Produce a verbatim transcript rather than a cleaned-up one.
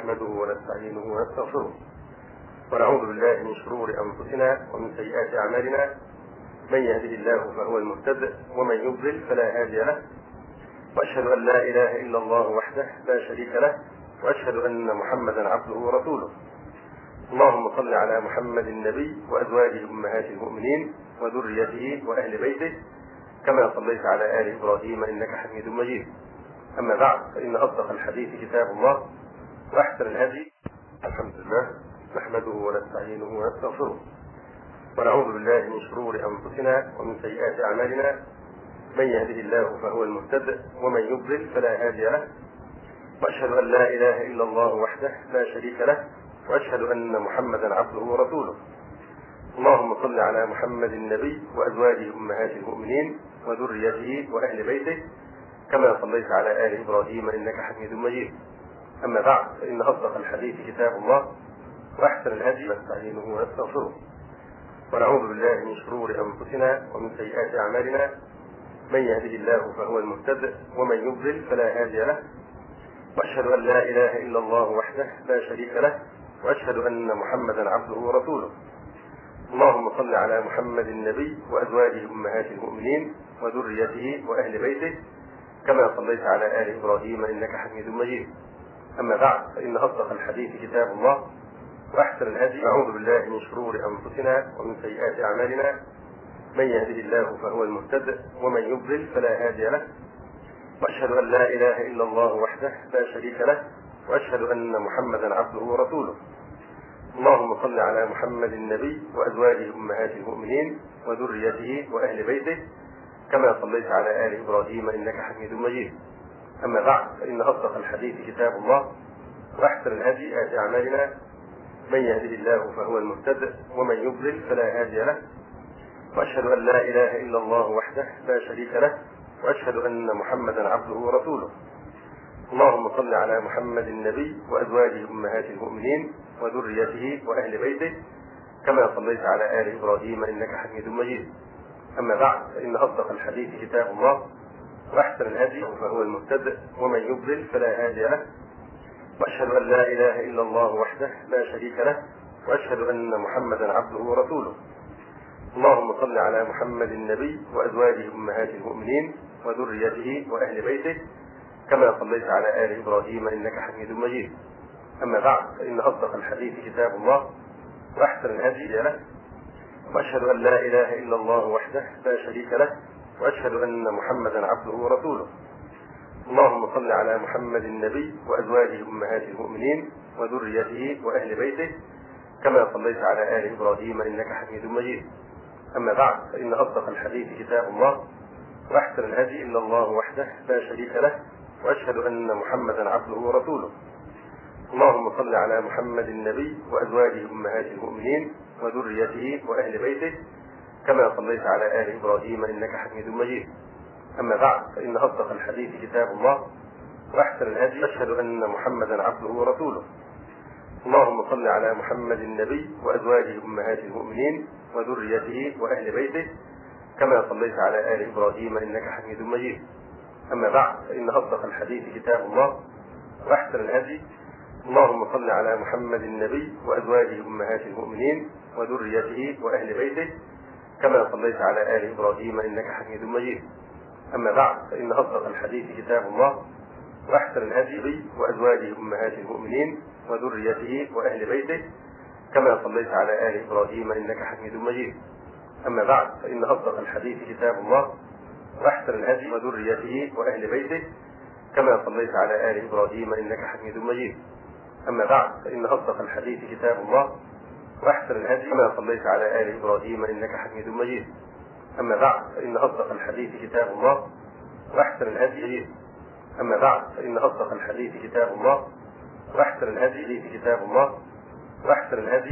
نحمده ونستعينه ونستغفره ونعوذ بالله من شرور أنفسنا ومن سيئات أعمالنا. من يهده الله فهو المهتد ومن يضلل فلا هادي له، وأشهد أن لا إله إلا الله وحده لا شريك له، وأشهد أن محمدا عبده ورسوله. اللهم صل على محمد النبي وأزواجه أمهات المؤمنين وذريته وأهل بيته كما صليت على آل إبراهيم إنك حميد مجيد. أما بعد، فإن أصدق الحديث كتاب الله وأحسن الهدي الحمد لله نحمده ونستعينه ونستغفره ونعوذ بالله من شرور أنفسنا ومن سيئات أعمالنا. من يهده الله فهو المهتد ومن يضلل فلا هادي له، وأشهد أن لا إله إلا الله وحده لا شريك له، وأشهد أن محمدا عبده ورسوله. اللهم صل على محمد النبي وأزواجه أمهات المؤمنين وذريته وأهل بيته كما صليت على آل إبراهيم إنك حميد مجيد. أما بعد، فإن أصدق الحديث كتاب الله وأحسن الهدي نستعينه ونستغفره ونعوذ بالله من شرور أنفسنا ومن سيئات أعمالنا. من يهده الله فهو المهتد ومن يضلل فلا هادي له، وأشهد أن لا إله إلا الله وحده لا شريك له، وأشهد أن محمدا عبده ورسوله. اللهم صل على محمد النبي وأزواجه أمهات المؤمنين وذريته وأهل بيته كما صليت على آل إبراهيم إنك حميد مجيد. أما بعد، فإن أصدق الحديث كتاب الله وأحسن الهدي نعوذ بالله من شرور أنفسنا ومن سيئات أعمالنا. من يهده الله فهو المهتد ومن يضلل فلا هادي له، وأشهد أن لا إله إلا الله وحده لا شريك له، وأشهد أن محمدا عبده ورسوله. اللهم صل على محمد النبي وأزواجه أمهات المؤمنين وذريته وأهل بيته كما صليت على آل إبراهيم إنك حميد مجيد. أما بعد، فإن أصدق الحديث كتاب الله وأحسن الهدي آت أعمالنا. من يهده الله فهو المهتد ومن يضلل فلا هادي له، وأشهد أن لا إله إلا الله وحده لا شريك له، وأشهد أن محمدا عبده ورسوله. اللهم صل على محمد النبي وأزواجه أمهات المؤمنين وذريته وأهل بيته كما صليت على آل إبراهيم إنك حميد مجيد. أما بعد، فإن أصدق الحديث كتاب الله وأحسن الهدي فهو المهتد ومن يضلل فلا هادي له، وأشهد أن لا إله إلا الله وحده لا شريك له، وأشهد أن محمدا عبده ورسوله. اللهم صل على محمد النبي وأزواجه أمهات المؤمنين وذريته وأهل بيته كما صليت على آل إبراهيم إنك حميد مجيد. أما بعد، فإن أصدق الحديث كتاب الله وأحسن الهدي له، وأشهد أن لا إله إلا الله وحده لا شريك له، وأشهد أن محمدا عبده ورسوله. اللهم صل على محمد النبي وأزواجه أمهات المؤمنين وذريته وأهل بيته كما صليت على آل إبراهيم إنك حميد مجيد. أما بعد، فإن أصدق الحديث كتاب الله وأحسن الهدي إلا الله وحده لا شريك له، وأشهد أن محمدا عبده ورسوله. اللهم صل على محمد النبي وأزواجه أمهات المؤمنين وذريته وأهل بيته كما صليت على آل إبراهيم إنك حميد مجيد. أما بعد، فإن أصدق الحديث كتاب الله وأحسن الهدي أشهد أن محمدا عبده ورسوله. اللهم صل على محمد النبي وأزواجه أمهات المؤمنين وذريته وأهل بيته كما صليت على آل إبراهيم إنك حميد مجيد. أما بعد، فإن أصدق الحديث كتاب الله وأحسن الهدي اللهم صل على محمد النبي وأزواجه أمهات المؤمنين وذريته وأهل بيته كما صليت على آل إبراهيم إنك حميد مجيد. أما بعد، فإن أصدق الحديث كتاب الله وأحسن الهدي وأزواجه أمهات المؤمنين وذريته وأهل بيته كما صليت على آل إبراهيم إنك حميد مجيد. أما بعد، فإن أصدق الحديث كتاب الله وأحسن الهدي وذريته وأهل بيته كما صليت على آل إبراهيم إنك حميد مجيد. أما بعد، فإن أصدق الحديث كتاب الله وأحسن الهدي كما صليت على آل إبراهيم إنك حميد مجيد. أما بعد، فإن أصدق الحديث كتاب الله وأحسن الهدي أما بعد، فإن أصدق الحديث كتاب الله وأحسن الهدي كتاب الله وأحسن الهدي